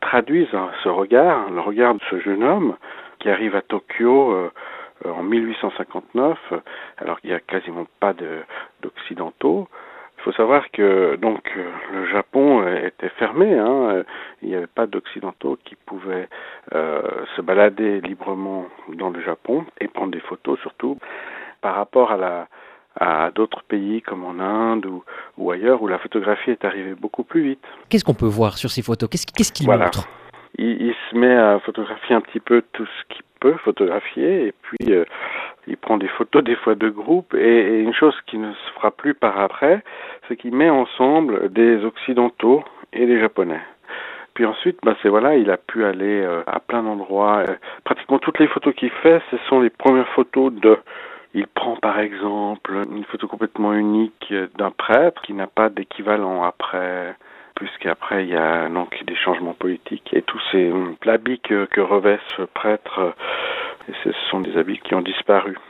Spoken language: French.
traduisent ce regard, le regard de ce jeune homme qui arrive à Tokyo en 1859, alors qu'il n'y a quasiment pas d'occidentaux. Il faut savoir que le Japon était fermé, il n'y avait pas d'occidentaux qui pouvaient se balader librement dans le Japon et prendre des photos surtout par rapport à d'autres pays comme en Inde ou ailleurs où la photographie est arrivée beaucoup plus vite. Qu'est-ce qu'on peut voir sur ces photos ? Qu'est-ce qu'il Voilà. montre ? Il se met à photographier un petit peu tout ce qu'il peut photographier et puis il prend des photos des fois de groupe et une chose qui ne se fera plus par après, c'est qu'il met ensemble des occidentaux et des japonais. Puis ensuite, il a pu aller à plein d'endroits. Pratiquement toutes les photos qu'il fait, ce sont les premières photos Il prend par exemple une photo complètement unique d'un prêtre qui n'a pas d'équivalent après, puisqu'après il y a donc des changements politiques et tous ces habits que revêt ce prêtre, ce sont des habits qui ont disparu.